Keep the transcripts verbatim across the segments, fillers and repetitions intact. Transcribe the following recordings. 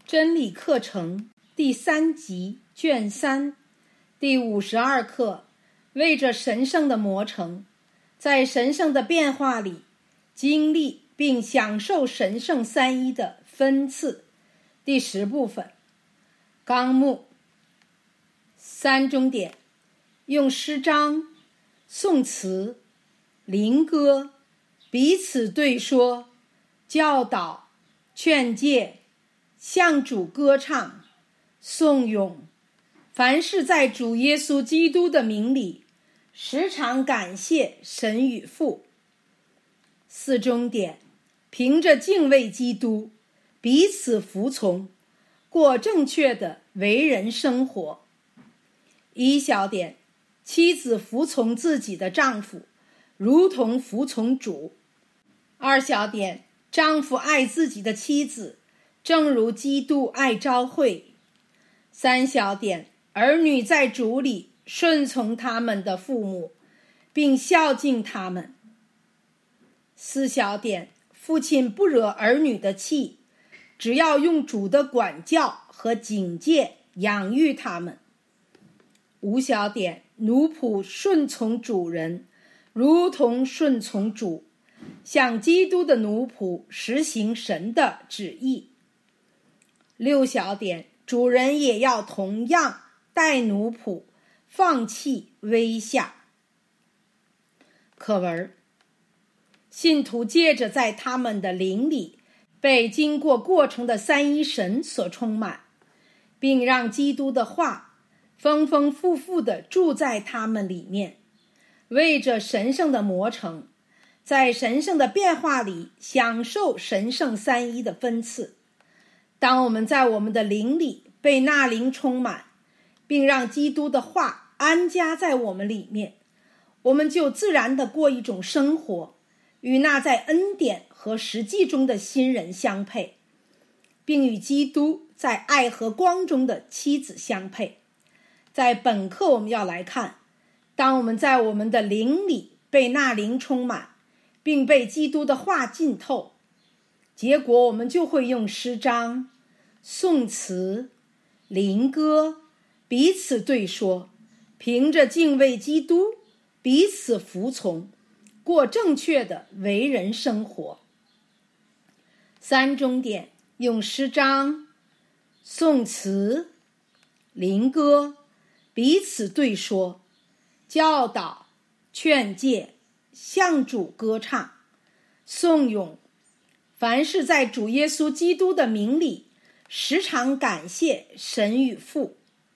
真理课程第三集卷三第五十二课，为着神圣的磨成，在神圣的变化里经历并享受神圣三一的分次，第十部分。纲目三中点，用诗章、颂词、灵歌彼此对说，教导、劝诫，向主歌唱、颂咏，凡是在主耶稣基督的名里，时常感谢神与父。四中点，凭着敬畏基督，彼此服从，过正确的为人生活。一小点，妻子服从自己的丈夫，如同服从主。二小点，丈夫爱自己的妻子，正如基督爱召会。三小点，儿女在主里顺从他们的父母，并孝敬他们。四小点，父亲不惹儿女的气，只要用主的管教和警戒养育他们。五小点，奴仆顺从主人，如同顺从主，像基督的奴仆实行神的旨意。六小点，主人也要同样待奴仆，放弃威吓。课文：信徒借着在他们的灵里被经过过程的三一神所充满，并让基督的话丰丰富富地住在他们里面，为着神圣的磨成，在神圣的变化里享受神圣三一的分次。当我们在我们的灵里被那灵充满，并让基督的话安家在我们里面，我们就自然地过一种生活，与那在恩典和实际中的新人相配，并与基督在爱和光中的妻子相配。在本课我们要来看，当我们在我们的灵里被那灵充满，并被基督的话浸透，结果我们就会用诗章、颂词、灵歌彼此对说，凭着敬畏基督彼此服从，过正确的为人生活。三中点，用诗章、颂词、灵歌彼此对说，教导、劝诫，向主歌唱、颂咏，凡是在主耶稣基督的名里时常感谢神与父。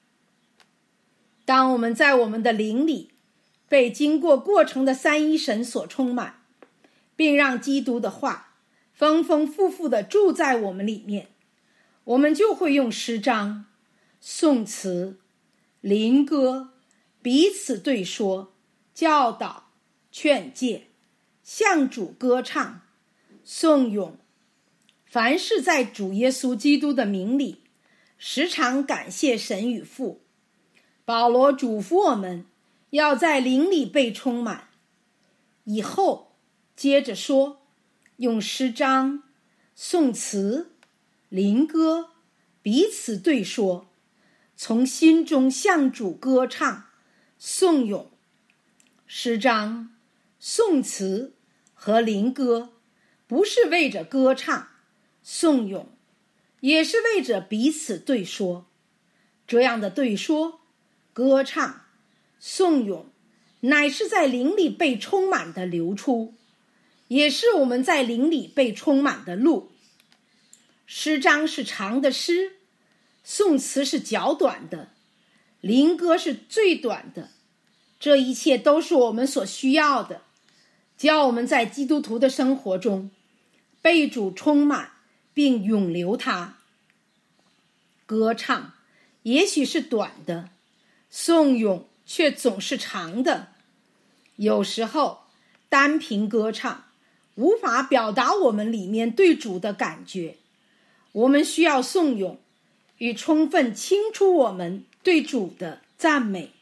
当我们在我们的灵里被经过过程的三一神所充满，并让基督的话丰丰富富地住在我们里面，我们就会用诗章、颂词、灵歌彼此对说，教导、劝诫，向主歌唱、颂咏，凡是在主耶稣基督的名里时常感谢神与父。保罗嘱咐我们要在灵里被充满，以后接着说，用诗章、颂词、灵歌彼此对说，从心中向主歌唱、颂咏。诗章、颂词和灵歌不是为着歌唱、颂咏，也是为着彼此对说。这样的对说、歌唱、颂咏，乃是在灵里被充满的流出，也是我们在灵里被充满的路。诗章是长的诗，颂词是较短的，灵歌是最短的。这一切都是我们所需要的，叫我们在基督徒的生活中被主充满并永留它。歌唱也许是短的，颂咏却总是长的。有时候单凭歌唱无法表达我们里面对主的感觉，我们需要颂咏，以充分倾出我们对主的赞美。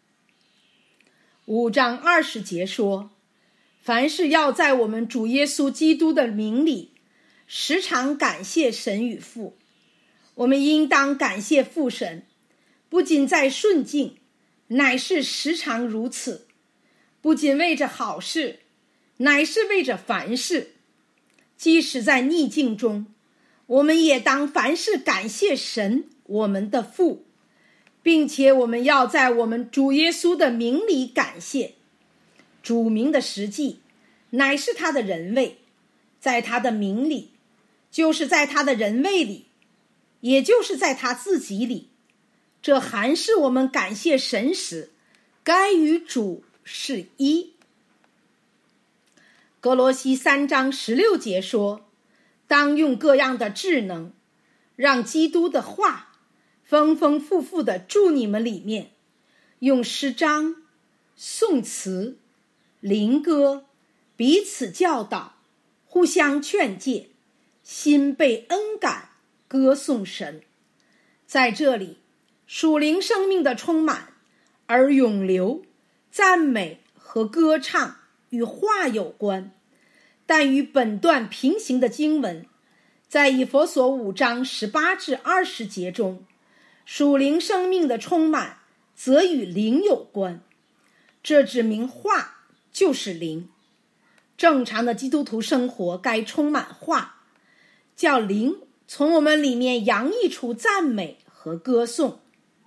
五章二十节说，凡是要在我们主耶稣基督的名里时常感谢神与父。 我们应当感谢父神，不仅在顺境，乃是时常如此；不仅为着好事，乃是为着凡事。即使在逆境中，我们也当凡事感谢神，我们的父，并且我们要在我们主耶稣的名里感谢。主名的实际乃是他的人位，在他的名里，就是在他的人位里，也就是在他自己里。这还是我们感谢神时该与主是一。歌罗西三章十六节说，当用各样的智能，让基督的话丰丰富富地住你们里面，用诗章、颂词、灵歌彼此教导，互相劝诫，心被恩感，歌颂神。在这里，属灵生命的充满而涌流，赞美和歌唱与话有关，但与本段平行的经文，在以弗所五章十八至二十节中，属灵生命的充满则与灵有关。这指明话就是灵。正常的基督徒生活该充满话，叫灵从我们里面洋溢出赞美和歌颂。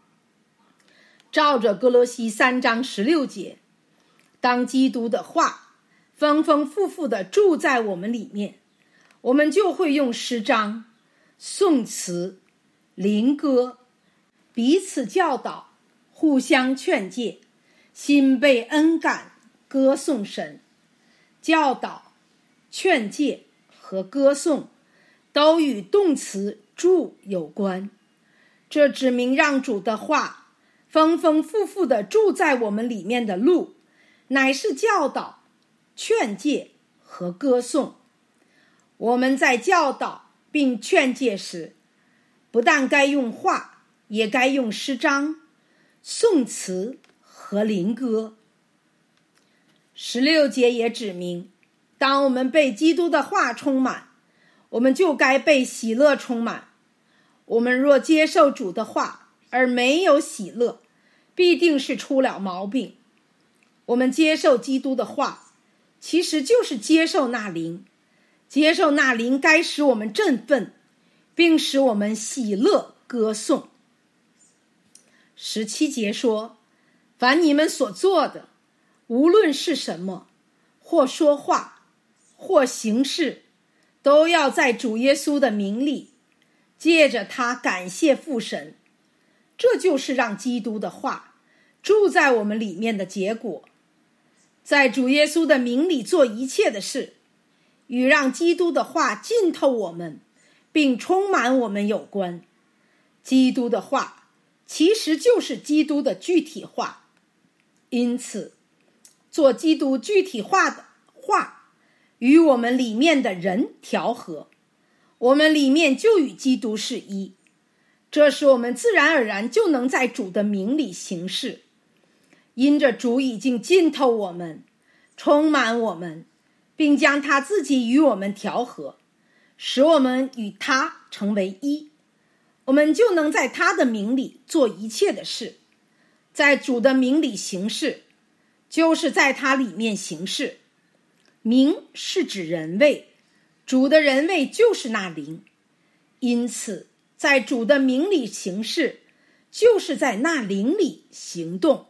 照着歌罗西三章十六节，当基督的话丰丰富富地住在我们里面，我们就会用诗章、颂词、灵歌彼此教导，互相劝诫，心被恩感，歌颂神。教导、劝诫和歌颂都与动词住有关，这指明让主的话丰丰富富地住在我们里面的路，乃是教导、劝诫和歌颂。我们在教导并劝诫时，不但该用话，也该用诗章、颂词和灵歌。十六节也指明，当我们被基督的话充满，我们就该被喜乐充满。我们若接受主的话而没有喜乐，必定是出了毛病。我们接受基督的话，其实就是接受那灵，接受那灵该使我们振奋，并使我们喜乐歌颂。十七节说，凡你们所做的，无论是什么，或说话，或行事，都要在主耶稣的名里，借着他感谢父神。这就是让基督的话住在我们里面的结果。在主耶稣的名里做一切的事，与让基督的话浸透我们，并充满我们有关。基督的话其实就是基督的具体化，因此做基督具体化的话与我们里面的人调和，我们里面就与基督是一。这时我们自然而然就能在主的名里行事，因着主已经浸透我们，充满我们，并将他自己与我们调和，使我们与他成为一，我们就能在他的名里做一切的事。在主的名里行事，就是在他里面行事。名是指人位，主的人位就是那灵，因此在主的名里行事，就是在那灵里行动。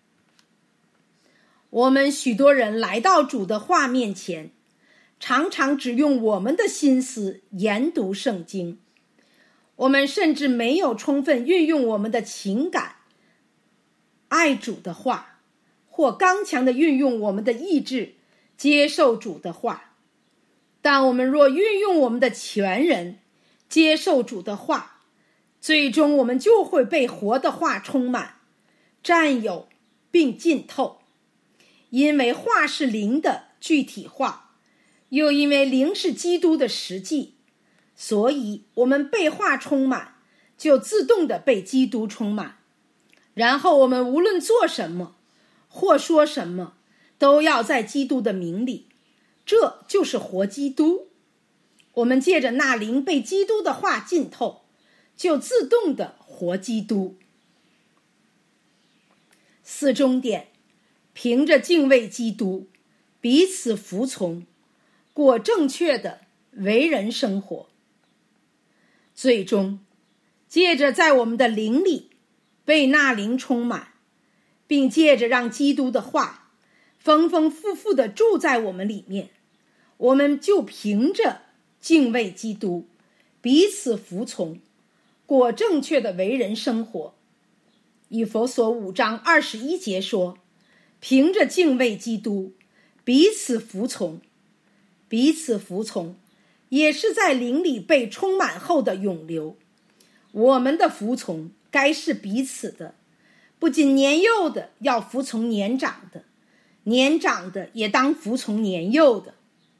我们许多人来到主的话面前，常常只用我们的心思研读圣经，我们甚至没有充分运用我们的情感爱主的话，或刚强地运用我们的意志接受主的话。但我们若运用我们的全人接受主的话，最终我们就会被活的话充满，占有并浸透。因为话是灵的具体化，又因为灵是基督的实际，所以我们被话充满，就自动地被基督充满。然后我们无论做什么或说什么，都要在基督的名里，这就是活基督。我们借着那灵被基督的话浸透， 就自动的活基督。四重点，凭着敬畏基督，彼此服从，过正确的为人生活。最终，借着在我们的灵里被那灵充满，并借着让基督的话丰丰富富地住在我们里面，我们就凭着敬畏基督，彼此服从，过正确的为人生活。以弗所五章二十一节说，凭着敬畏基督，彼此服从。彼此服从也是在灵里被充满后的涌流。我们的服从该是彼此的，不仅年幼的要服从年长的，年长的也当服从年幼的。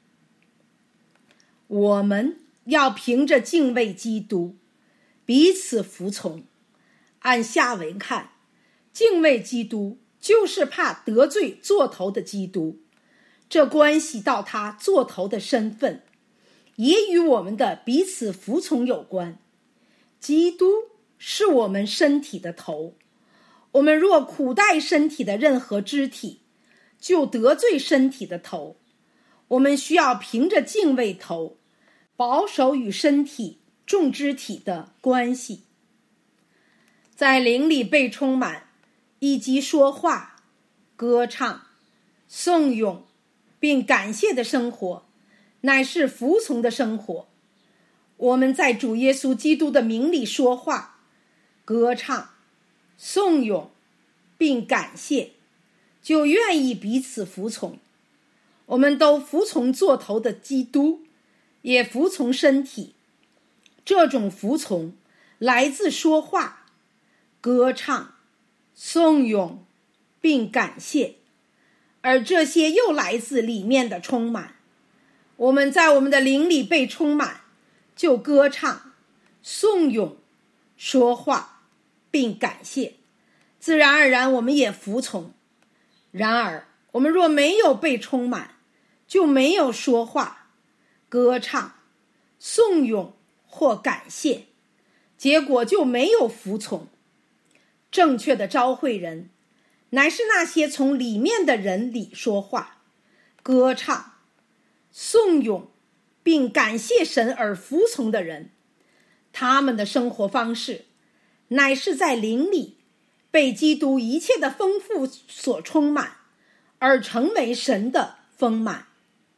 我们要凭着敬畏基督，彼此服从。按下文看，敬畏基督就是怕得罪做头的基督，这关系到他做头的身份，也与我们的彼此服从有关。基督是我们身体的头，我们若苦待身体的任何肢体，就得罪身体的头。我们需要凭着敬畏头，保守与身体众肢体的关系。在灵里被充满，以及说话、歌唱、颂咏并感谢的生活，乃是服从的生活。我们在主耶稣基督的名里说话、歌唱、颂咏并感谢，就愿意彼此服从。我们都服从做头的基督，也服从身体。这种服从来自说话、歌唱、颂咏并感谢，而这些又来自里面的充满。我们在我们的灵里被充满，就歌唱、颂咏、说话并感谢，自然而然我们也服从。然而我们若没有被充满，就没有说话、歌唱、颂咏或感谢，结果就没有服从。正确的召会人乃是那些从里面的人里说话、歌唱、颂咏并感谢神而服从的人。他们的生活方式乃是在灵里被基督一切的丰富所充满，而成为神的丰满。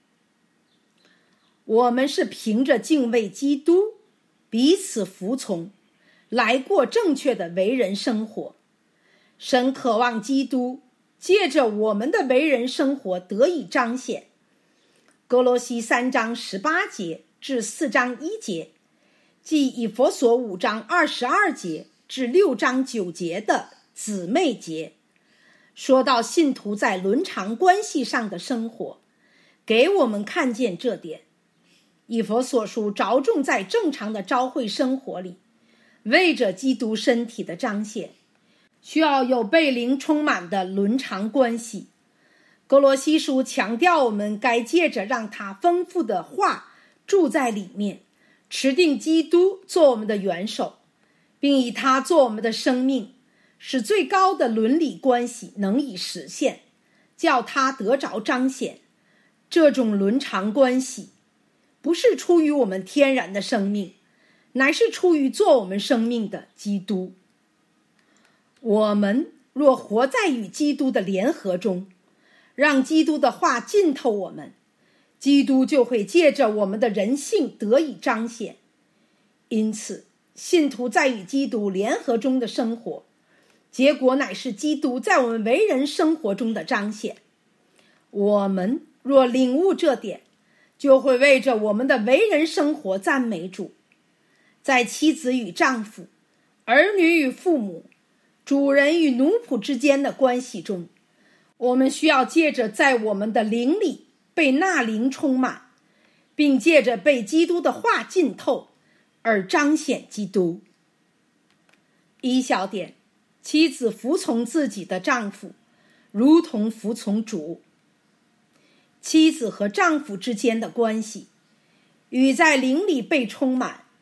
我们是凭着敬畏基督，彼此服从，来过正确的为人生活。神渴望基督借着我们的为人生活得以彰显。哥罗西三章十八节至四章一节，即以弗所五章二十二节至六章九节的姊妹节，说到信徒在伦常关系上的生活，给我们看见这点。以弗所书着重在正常的召会生活里，为着基督身体的彰显，需要有被灵充满的伦常关系。哥罗西书强调我们该借着让他丰富的话住在里面，持定基督做我们的元首，并以他做我们的生命，使最高的伦理关系能以实现，叫他得着彰显。这种伦常关系不是出于我们天然的生命，乃是出于做我们生命的基督。我们若活在与基督的联合中，让基督的话浸透我们，基督就会借着我们的人性得以彰显。因此，信徒在与基督联合中的生活，结果乃是基督在我们为人生活中的彰显。我们若领悟这点，就会为着我们的为人生活赞美主。在妻子与丈夫、儿女与父母、主人与奴仆之间的关系中，我们需要借着在我们的灵里被那灵充满，并借着被基督的话浸透而彰显基督。一小点，妻子服从自己的丈夫，如同服从主。妻子和丈夫之间的关系与在灵里被充满，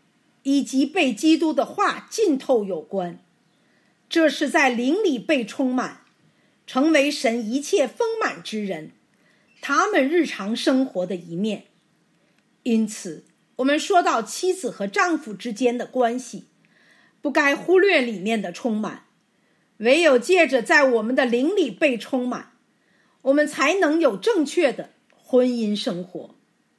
以及被基督的话浸透有关。这是在灵里被充满，成为神一切丰满之人，他们日常生活的一面。因此，我们说到妻子和丈夫之间的关系，不该忽略里面的充满。唯有借着在我们的灵里被充满，我们才能有正确的婚姻生活。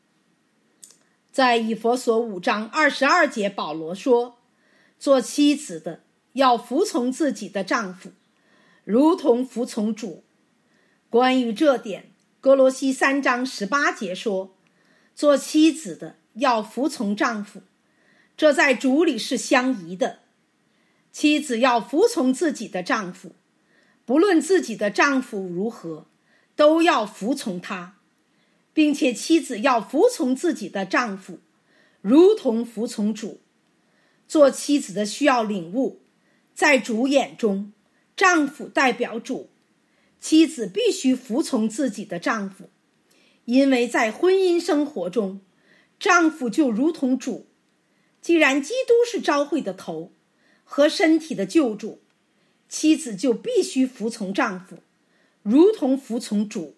在以弗所五章二十二节，保罗说，做妻子的要服从自己的丈夫，如同服从主。关于这点，哥罗西三章十八节说，做妻子的要服从丈夫，这在主里是相宜的。妻子要服从自己的丈夫，不论自己的丈夫如何，都要服从他，并且妻子要服从自己的丈夫，如同服从主。做妻子的需要领悟，在主眼中，丈夫代表主，妻子必须服从自己的丈夫，因为在婚姻生活中，丈夫就如同主。既然基督是教会的头和身体的救主，妻子就必须服从丈夫，如同服从主。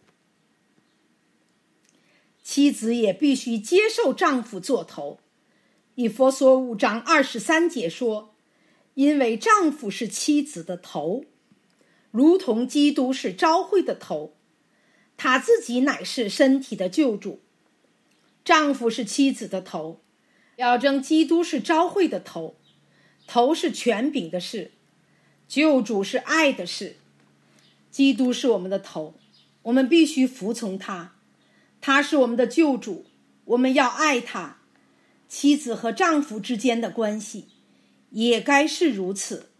妻子也必须接受丈夫做头。以弗所五章二十三节说，因为丈夫是妻子的头，如同基督是教会的头，他自己乃是身体的救主。丈夫是妻子的头，表征基督是教会的头。头是权柄的事，救主是爱的事。基督是我们的头，我们必须服从他。他是我们的救主，我们要爱他。妻子和丈夫之间的关系也该是如此。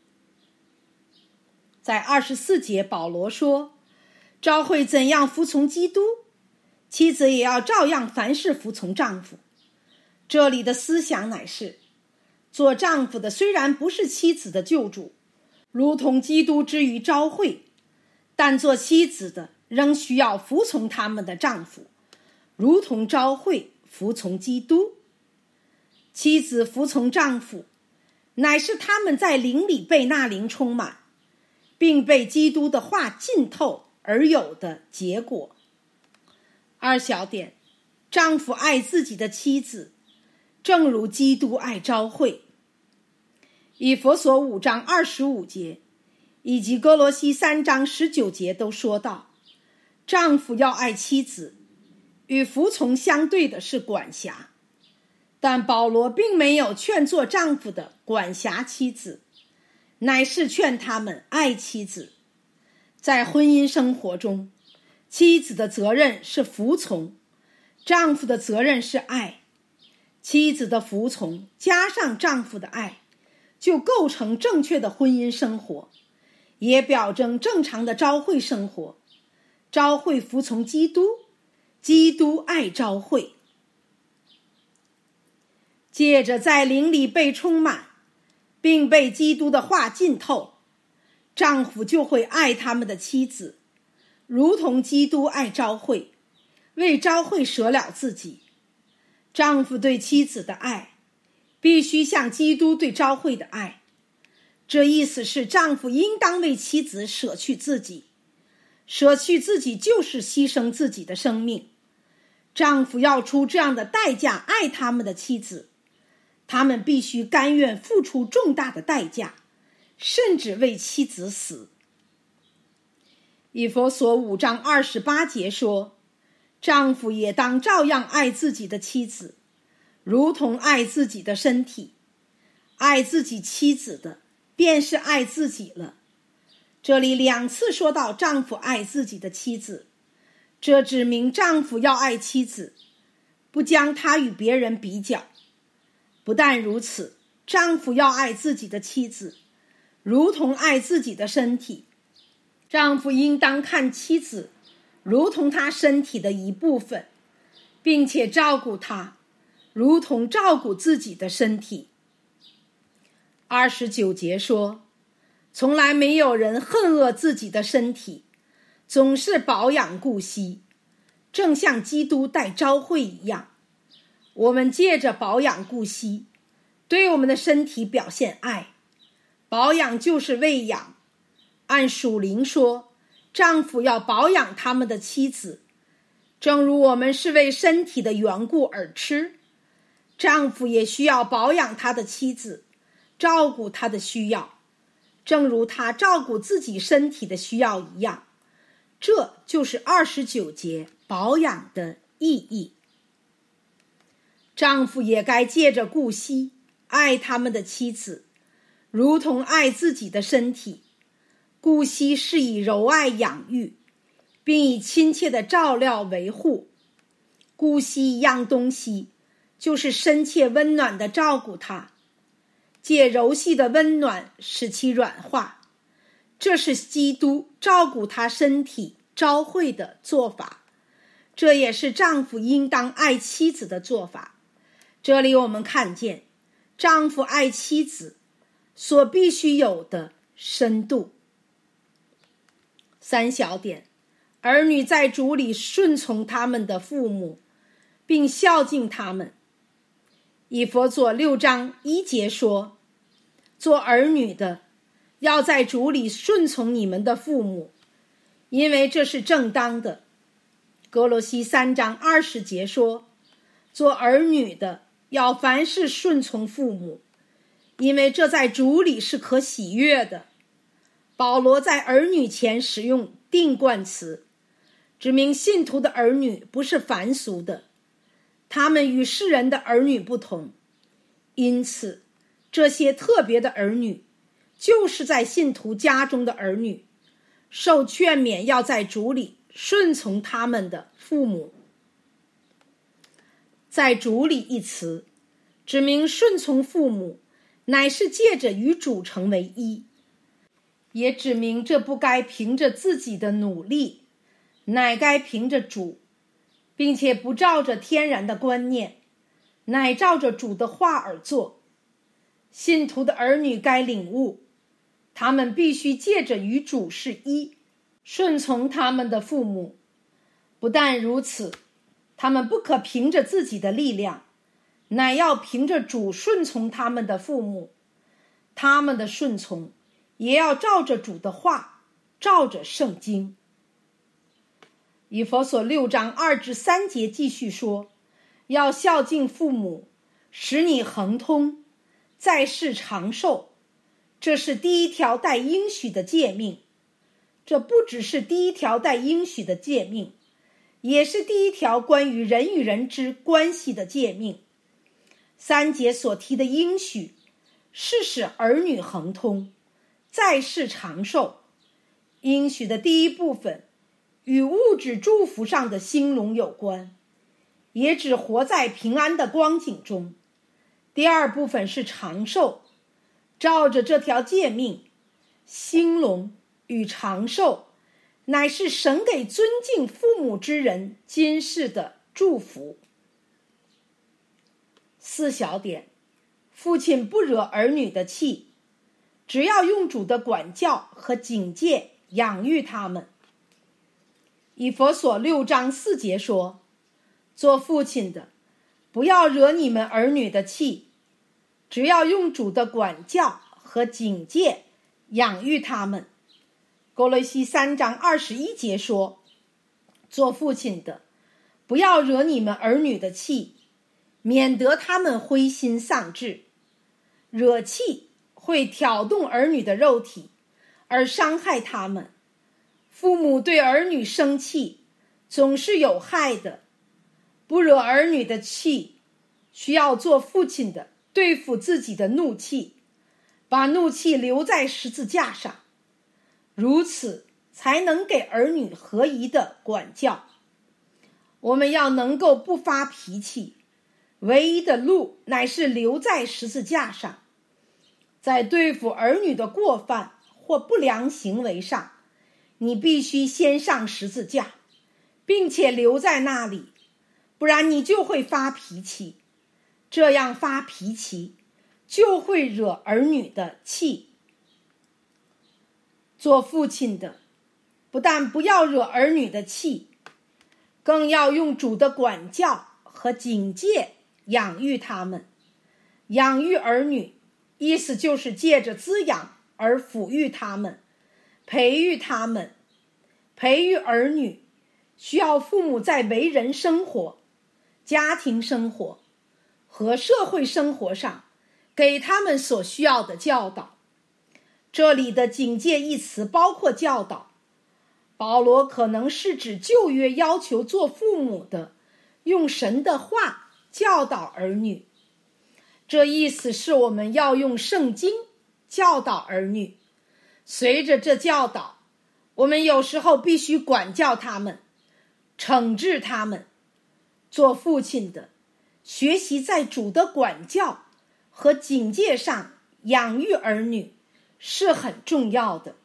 在二十四节，保罗说，教会怎样服从基督，妻子也要照样凡事服从丈夫。这里的思想乃是，做丈夫的虽然不是妻子的救主，如同基督之于教会，但做妻子的仍需要服从他们的丈夫，如同教会服从基督。妻子服从丈夫，乃是他们在灵里被那灵充满，并被基督的话浸透而有的结果。二小点，丈夫爱自己的妻子，正如基督爱教会。以弗所五章二十五节以及哥罗西三章十九节都说到，丈夫要爱妻子，与服从相对的是管辖。但保罗并没有劝做丈夫的管辖妻子，乃是劝他们爱妻子。在婚姻生活中，妻子的责任是服从，丈夫的责任是爱。妻子的服从加上丈夫的爱，就构成正确的婚姻生活，也表征正常的教会生活。教会服从基督，基督爱教会。借着在灵里被充满，并被基督的话浸透，丈夫就会爱他们的妻子，如同基督爱教会，为教会舍了自己。丈夫对妻子的爱必须像基督对教会的爱，这意思是丈夫应当为妻子舍去自己，舍去自己就是牺牲自己的生命。丈夫要出这样的代价爱他们的妻子，他们必须甘愿付出重大的代价，甚至为妻子死。以弗所五章二十八节说，丈夫也当照样爱自己的妻子，如同爱自己的身体。爱自己妻子的，便是爱自己了。这里两次说到丈夫爱自己的妻子，这指明丈夫要爱妻子，不将她与别人比较。不但如此，丈夫要爱自己的妻子，如同爱自己的身体。丈夫应当看妻子如同他身体的一部分，并且照顾她，如同照顾自己的身体。二十九节说，从来没有人恨恶自己的身体，总是保养顾惜，正像基督待教会一样。我们借着保养顾惜， 对我们的身体表现爱。保养就是喂养。按属灵说，丈夫要保养他们的妻子，正如我们是为身体的缘故而吃，丈夫也需要保养他的妻子，照顾他的需要，正如他照顾自己身体的需要一样。这就是二十九节保养的意义。丈夫也该借着顾惜爱他们的妻子，如同爱自己的身体。顾惜是以柔爱养育，并以亲切的照料维护。顾惜一样东西，就是深切温暖的照顾它，借柔细的温暖使其软化。这是基督照顾他身体召会的做法，这也是丈夫应当爱妻子的做法。这里我们看见丈夫爱妻子所必须有的深度。三小点，儿女在主里顺从他们的父母，并孝敬他们。以弗所六章一节说，做儿女的要在主里顺从你们的父母，因为这是正当的。哥罗西三章二十节说，做儿女的要凡事顺从父母，因为这在主里是可喜悦的。保罗在儿女前使用定冠词，指明信徒的儿女不是凡俗的，他们与世人的儿女不同。因此这些特别的儿女就是在信徒家中的儿女，受劝勉要在主里顺从他们的父母。在主里一词指明顺从父母乃是借着与主成为一，也指明这不该凭着自己的努力，乃该凭着主，并且不照着天然的观念，乃照着主的话而做。信徒的儿女该领悟，他们必须借着与主是一，顺从他们的父母。不但如此，他们不可凭着自己的力量，乃要凭着主顺从他们的父母。他们的顺从也要照着主的话，照着圣经。以弗所六章二至三节继续说，要孝敬父母，使你亨通，在世长寿。这是第一条带应许的诫命。这不只是第一条带应许的诫命，也是第一条关于人与人之关系的诫命。三节所提的应许是使儿女亨通，在世长寿。应许的第一部分与物质祝福上的兴隆有关，也指活在平安的光景中。第二部分是长寿，照着这条诫命，兴隆与长寿乃是神给尊敬父母之人今世的祝福。四小点，父亲不惹儿女的气，只要用主的管教和警戒养育他们。以弗所六章四节说，做父亲的不要惹你们儿女的气，只要用主的管教和警戒养育他们。哥罗西三章二十一节说，做父亲的不要惹你们儿女的气，免得他们灰心丧志。惹气会挑动儿女的肉体，而伤害他们。父母对儿女生气总是有害的。不惹儿女的气，需要做父亲的对付自己的怒气，把怒气留在十字架上，如此才能给儿女合宜的管教。我们要能够不发脾气，唯一的路乃是留在十字架上。在对付儿女的过犯或不良行为上，你必须先上十字架，并且留在那里，不然你就会发脾气。这样发脾气就会惹儿女的气。做父亲的不但不要惹儿女的气，更要用主的管教和警戒养育他们。 养育儿女，意思就是借着滋养而抚育他们，培育他们。培育儿女需要父母在为人生活、家庭生活和社会生活上给他们所需要的教导。这里的警戒一词包括教导，保罗可能是指旧约要求做父母的用神的话教导儿女，这意思是我们要用圣经教导儿女。随着这教导，我们有时候必须管教他们，惩治他们。做父亲的学习在主的管教和警戒上养育儿女是很重要的。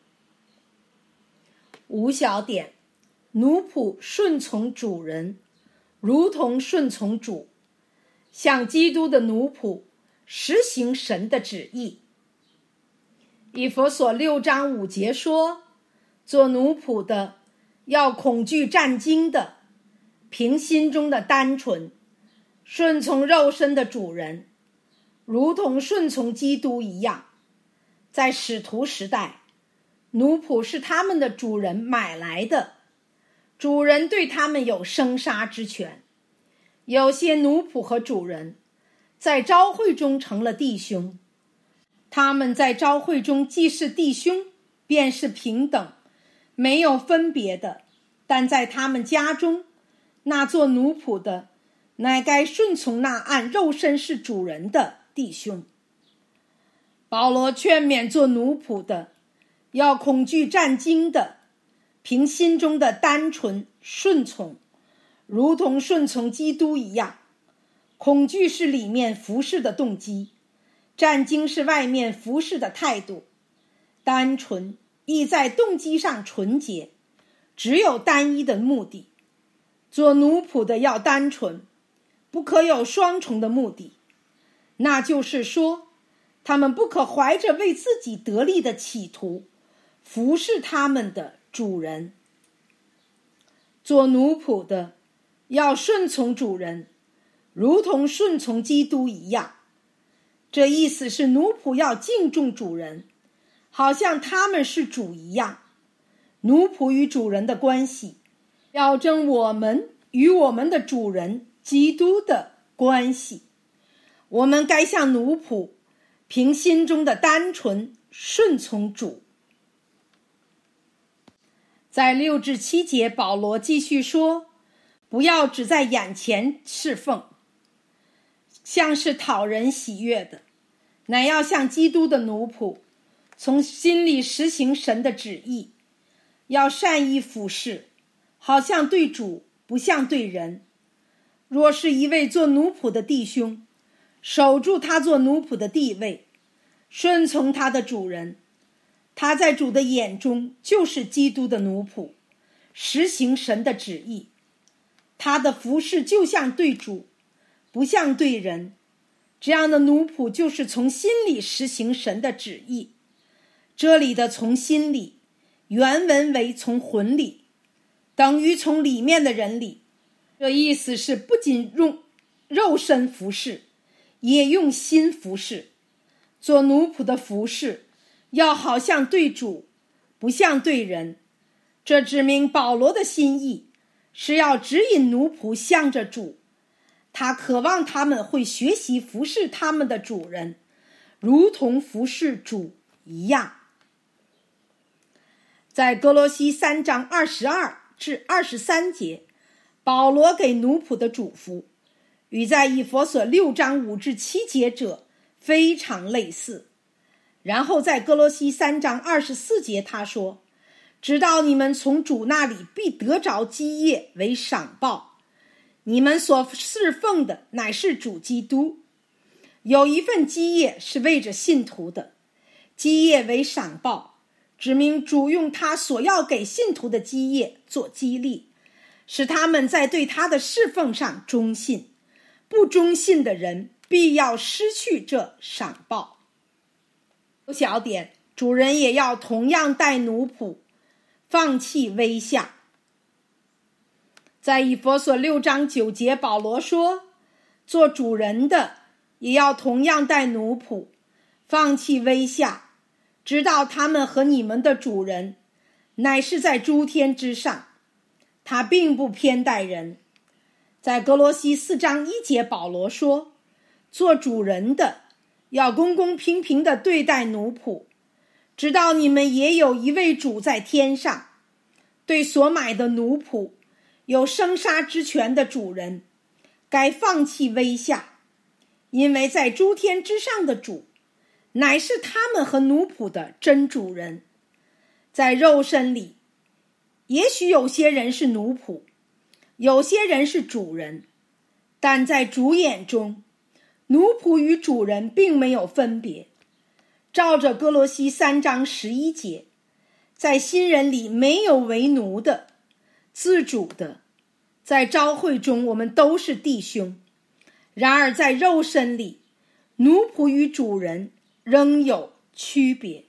五小点，奴仆顺从主人，如同顺从主，像基督的奴仆实行神的旨意。以弗所六章五节说，做奴仆的要恐惧战惊的，凭心中的单纯，顺从肉身的主人，如同顺从基督一样。在使徒时代，奴仆是他们的主人买来的，主人对他们有生杀之权。有些奴仆和主人在召会中成了弟兄，他们在召会中既是弟兄，便是平等，没有分别的。但在他们家中，那做奴仆的乃该顺从那按肉身是主人的弟兄。保罗劝勉做奴仆的要恐惧战惊的，凭心中的单纯顺从，如同顺从基督一样。恐惧是里面服侍的动机，战惊是外面服侍的态度。单纯意在动机上纯洁，只有单一的目的。做奴仆的要单纯，不可有双重的目的，那就是说，他们不可怀着为自己得利的企图服侍他们的主人。做奴仆的要顺从主人，如同顺从基督一样。这意思是奴仆要敬重主人，好像他们是主一样。奴仆与主人的关系表征我们与我们的主人基督的关系。我们该像奴仆，凭心中的单纯顺从主。在六至七节，保罗继续说，不要只在眼前侍奉，像是讨人喜悦的，乃要像基督的奴仆，从心里实行神的旨意，要善意服侍，好像对主，不像对人。若是一位做奴仆的弟兄，守住他做奴仆的地位，顺从他的主人，他在主的眼中就是基督的奴仆，实行神的旨意。他的服侍就像对主，不像对人。这样的奴仆就是从心里实行神的旨意。这里的从心里，原文为从魂里，等于从里面的人里。这意思是不仅用肉身服侍，也用心服侍。做奴仆的服侍要好像对主，不像对人。这指明保罗的心意是要指引奴仆向着主，他渴望他们会学习服侍他们的主人，如同服侍主一样。在哥罗西三章二十二至二十三节，保罗给奴仆的嘱咐与在以弗所六章五至七节者非常类似。然后在哥罗西三章二十四节他说，直到你们从主那里必得着基业为赏报，你们所侍奉的乃是主基督。有一份基业是为着信徒的，基业为赏报，指明主用他所要给信徒的基业做激励，使他们在对他的侍奉上忠信。不忠信的人必要失去这赏报。小点，主人也要同样待奴仆，放弃威吓。在以弗所六章九节，保罗说，做主人的也要同样待奴仆，放弃威吓，知道他们和你们的主人乃是在诸天之上，他并不偏待人。在哥罗西四章一节，保罗说，做主人的要公公平平地对待奴仆，知道你们也有一位主在天上。对所买的奴仆有生杀之权的主人，该放弃威吓，因为在诸天之上的主乃是他们和奴仆的真主人。在肉身里，也许有些人是奴仆，有些人是主人，但在主眼中，奴仆与主人并没有分别。照着哥罗西三章十一节，在新人里没有为奴的、自主的，在召会中我们都是弟兄。然而在肉身里，奴仆与主人仍有区别。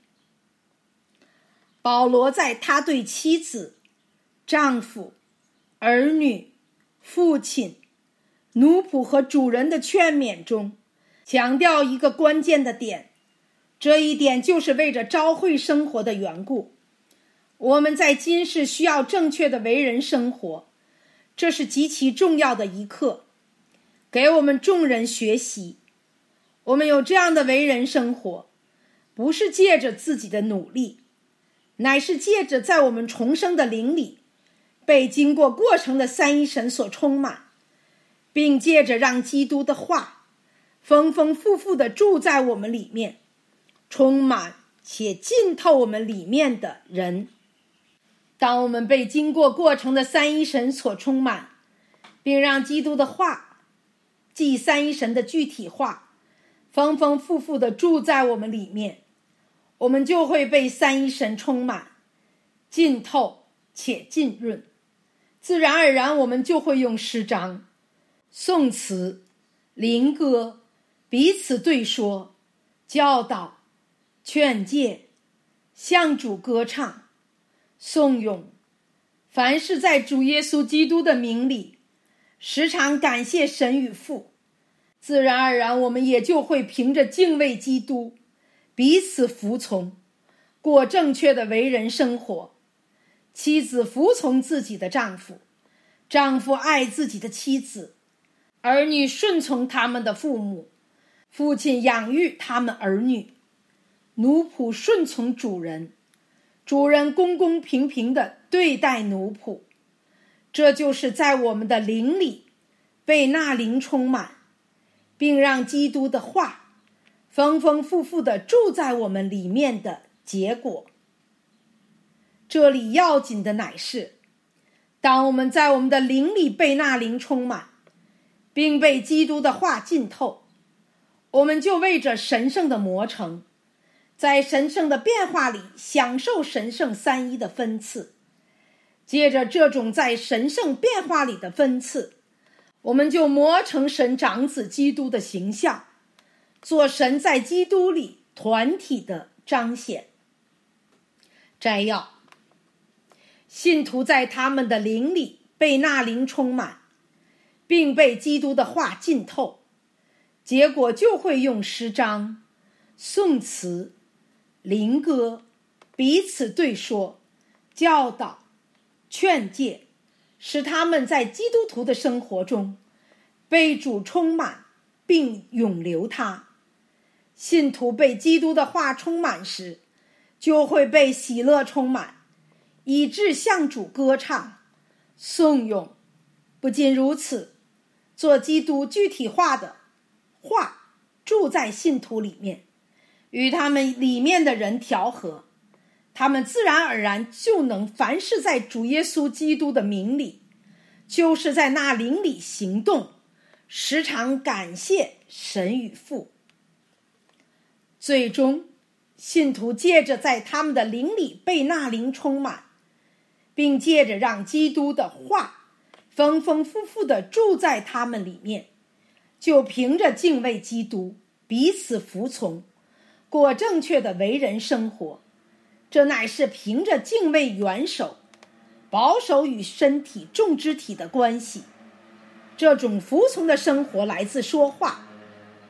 保罗在他对妻子、丈夫、儿女、父亲、奴仆和主人的劝勉中，强调一个关键的点，这一点就是为着召会生活的缘故。我们在今世需要正确的为人生活，这是极其重要的一课，给我们众人学习。我们有这样的为人生活，不是借着自己的努力，乃是借着在我们重生的灵里被经过过程的三一神所充满，并借着让基督的话丰丰富富地住在我们里面，充满且浸透我们里面的人。当我们被经过过程的三一神所充满，并让基督的话，即三一神的具体化，丰丰富富地住在我们里面，我们就会被三一神充满，浸透且浸润。自然而然，我们就会用诗章、颂词、灵歌彼此对说、教导、劝诫、向主歌唱、颂咏，凡是在主耶稣基督的名里，时常感谢神与父。自然而然，我们也就会凭着敬畏基督，彼此服从，过正确的为人生活。妻子服从自己的丈夫，丈夫爱自己的妻子，儿女顺从他们的父母，父亲养育他们儿女，奴仆顺从主人，主人公公平平地对待奴仆。这就是在我们的灵里被那灵充满，并让基督的话丰丰富富地住在我们里面的结果。这里要紧的乃是，当我们在我们的灵里被那灵充满，并被基督的话浸透，我们就为着神圣的磨成，在神圣的变化里享受神圣三一的分赐。借着这种在神圣变化里的分赐，我们就磨成神长子基督的形象，做神在基督里团体的彰显。摘要：信徒在他们的灵里被那灵充满，并被基督的话浸透，结果就会用诗章、颂词、灵歌彼此对说、教导、劝诫，使他们在基督徒的生活中被主充满，并永留他。信徒被基督的话充满时，就会被喜乐充满，以致向主歌唱、颂咏。不仅如此，做基督具体化的话住在信徒里面，与他们里面的人调和，他们自然而然就能凡是在主耶稣基督的名里，就是在那灵里行动，时常感谢神与父。最终，信徒借着在他们的灵里被那灵充满，并借着让基督的话丰丰富富地住在他们里面，就凭着敬畏基督，彼此服从，过正确的为人生活。这乃是凭着敬畏元首，保守与身体众肢体的关系。这种服从的生活来自说话，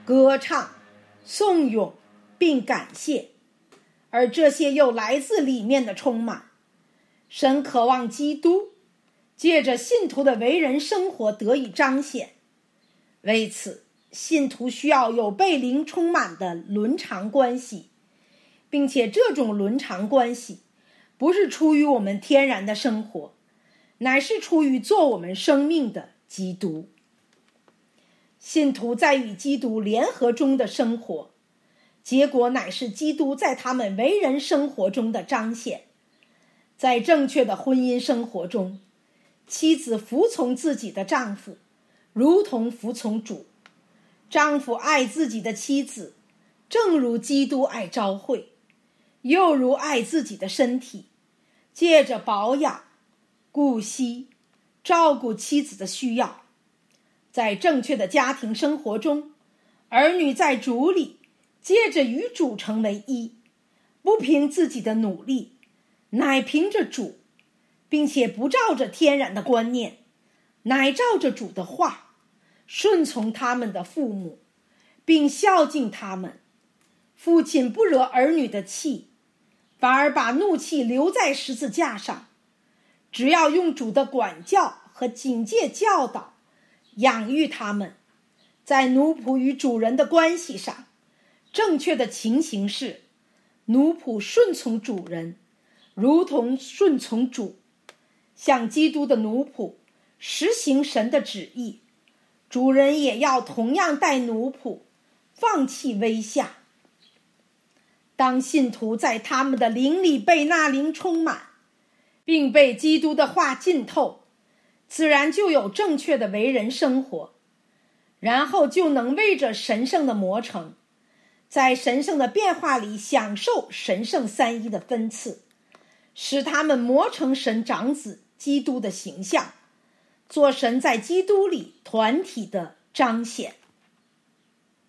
歌唱、颂咏并感谢，而这些又来自里面的充满。神渴望基督借着信徒的为人生活得以彰显，为此信徒需要有被灵充满的伦常关系，并且这种伦常关系不是出于我们天然的生活，乃是出于做我们生命的基督。信徒在与基督联合中的生活，结果乃是基督在他们为人生活中的彰显。在正确的婚姻生活中，妻子服从自己的丈夫，如同服从主；丈夫爱自己的妻子，正如基督爱教会，又如爱自己的身体，借着保养、顾惜、照顾妻子的需要。在正确的家庭生活中，儿女在主里借着与主成为一，不凭自己的努力，乃凭着主，并且不照着天然的观念，乃照着主的话，顺从他们的父母，并孝敬他们。父亲不惹儿女的气，反而把怒气留在十字架上。只要用主的管教和警戒教导养育他们。在奴仆与主人的关系上，正确的情形是奴仆顺从主人，如同顺从主，像基督的奴仆实行神的旨意，主人也要同样待奴仆，放弃威吓。当信徒在他们的灵里被那灵充满，并被基督的话浸透，自然就有正确的为人生活，然后就能为着神圣的磨成，在神圣的变化里享受神圣三一的分赐，使他们磨成神长子基督的形象，做神在基督里团体的彰显。